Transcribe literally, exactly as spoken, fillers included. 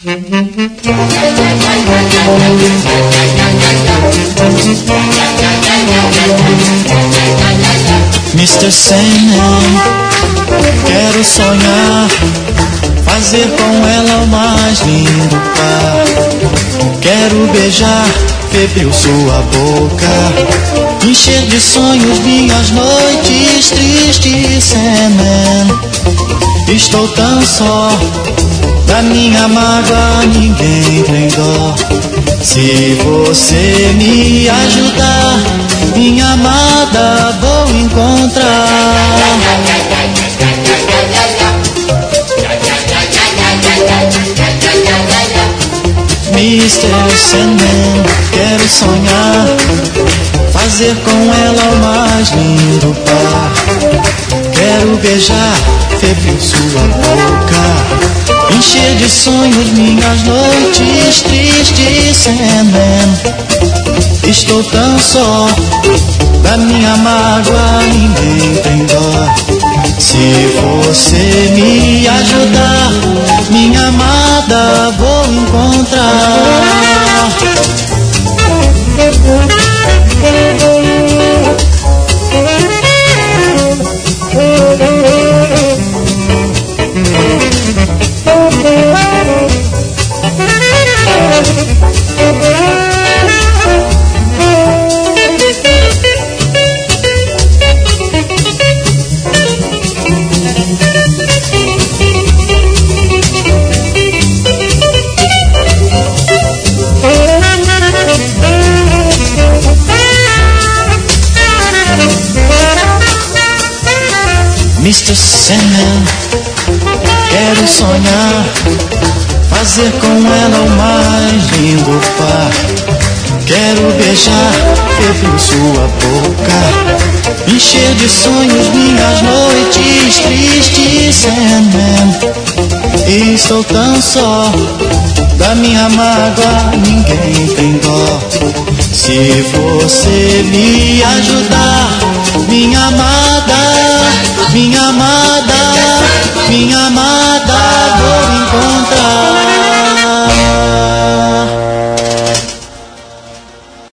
mister Sandman, quero sonhar, fazer com ela o mais lindo par. Quero beijar, febril sua boca, encher de sonhos minhas noites tristes. Sandman, estou tão só, da minha mágoa ninguém tem dó. Se você me ajudar, minha amada vou encontrar. mister Sandman, quero sonhar, fazer com ela o mais lindo par. Quero beijar, febril sua boca, encher de sonhos minhas noites tristes. Sandman, estou tão só, da minha mágoa ninguém tem dó. Se você me ajudar, minha amada vou encontrar. mister Sandman, quero sonhar, fazer com ela o mais lindo par. Quero beijar, febril sua boca, encher de sonhos minhas noites tristes. Sandman, estou tão só, da minha mágoa ninguém tem dó. Se você me ajudar, minha amada, minha amada, minha amada